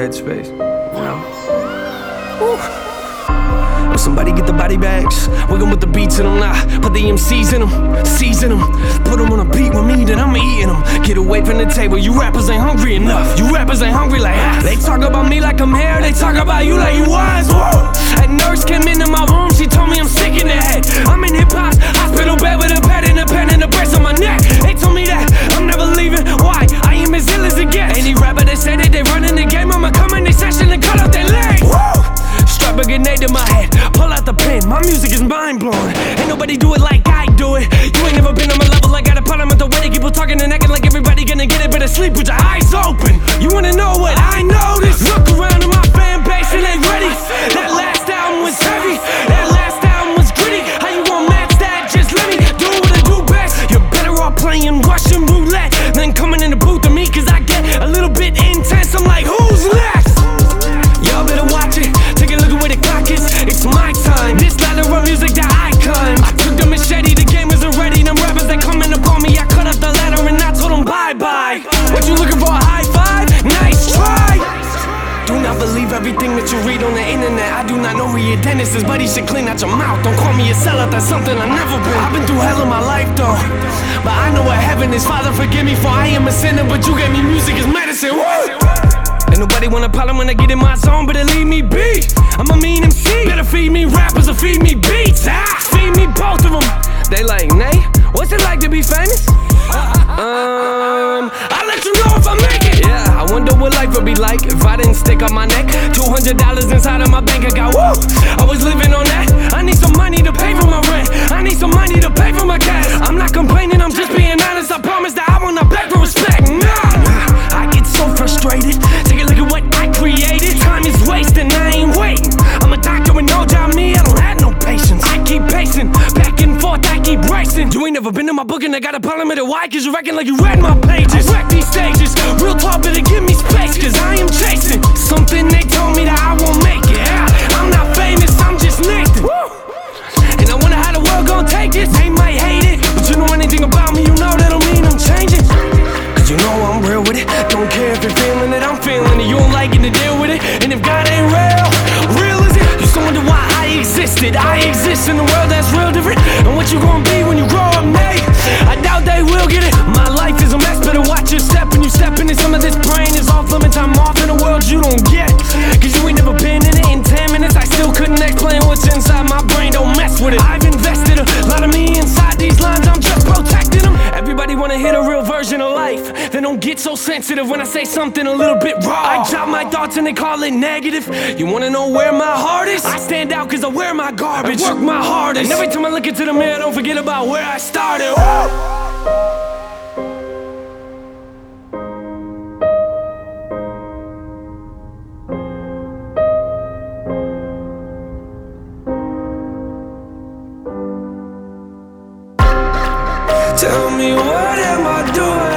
headspace, you know? Woo. Will somebody get the body bags? Working with the beats in them, nah. Put the MCs in them, season them. Put them on a beat with me, then I'm eating them. Get away from the table, you rappers ain't hungry enough. You rappers ain't hungry like us. They talk about me like I'm here, they talk about you like you was. Whoa. A nurse came into my room, she told me I'm sick in the head. I'm in hip-hop, hospital bed with a pad and a pen and a brace on my neck. They told me that I'm never leaving, why? I am as ill as it gets. Any rapper that say that they running the game, I'ma come in their session and cut off their legs. Whoa. Strap a grenade to my head, pull out the pen, my music is mind-blowing. Ain't nobody do it like I do it. You ain't never been on my level, I got a problem with the way they keep on talking and acting like everybody gonna get it. Better sleep with your eyes open. You wanna know what I noticed? Look around at my fan base and they ready. That last album was heavy, that last album was gritty. How you gon' match that? Just let me do what I do best. You're better off playing Russian roulette than coming in the booth to me, cause I get a little bit intense. I'm like, who's next? Y'all better watch it, take a look at where the clock is. It's my time, this ladder of music that I climb. I took the machete, the game isn't ready. Them rappers that coming upon me, I cut up the ladder and I told them bye-bye. What you looking for, a high five? Nice try. Do not believe everything that you read on the internet. I do not know who your dentist is, but he should clean out your mouth. Don't call me a sellout, that's something I've never been. I've been through hell in my life though, but I know what heaven is. Father forgive me for I am a sinner, but you gave me music as medicine. Woo! Ain't nobody want a problem when I get in my zone, better leave me be. I'm a mean MC, better feed me rappers or feed me beats. Feed me both of them. They like, Nay, what's it like to be famous? I'll let you know if I make it. Yeah, I wonder what life would be like if I didn't stick up my neck. $200 inside of my bank account, woo! I was living on that. I need some money to pay for my rent. I need some money to pay for my gas. I'm not complaining, I'm just being honest. I promise that I will not beg for respect. Nah, I get so frustrated. Take a look at what I created. Time is wasting, I ain't waiting. I'm a doctor with no job, me, I don't have no patience. I keep pacing, back and forth, I keep racing. You ain't never been in my book and I got a problem with it. Why? Cause you reckon like you read my pages. I wreck these stages, real talk, better give me space. Cause I am chasing something they told me that I won't make it. I'm not famous, I'm just Nathan. Woo! And I wonder how the world gon' take this. They might hate it, but you know anything about me, you know that don't mean I'm changing. Cause you know I'm real with it. Don't care if you're feeling it, I'm feeling it. You don't like it to deal with it. And if God ain't real, real is it? You still wonder why I existed. I exist in a world that's real different. And what you gonna be when you grow up, Nate? I doubt they will get it. My life is a mess, better watch your step. When you step into some of this brain is off limits. I'm off in a world you don't get. Cause you ain't never been in it. In 10 minutes I still couldn't explain what's inside my brain. Don't mess with it. I've invested a lot of me inside these lines, I'm just protecting them. Everybody wanna hear the real version of life. They don't get so sensitive when I say something a little bit raw. I drop my thoughts and they call it negative. You wanna know where my heart is? I stand out cause I wear my garbage. I work my hardest. And every time I look into the mirror, don't forget about where I started. Tell me what am I doing?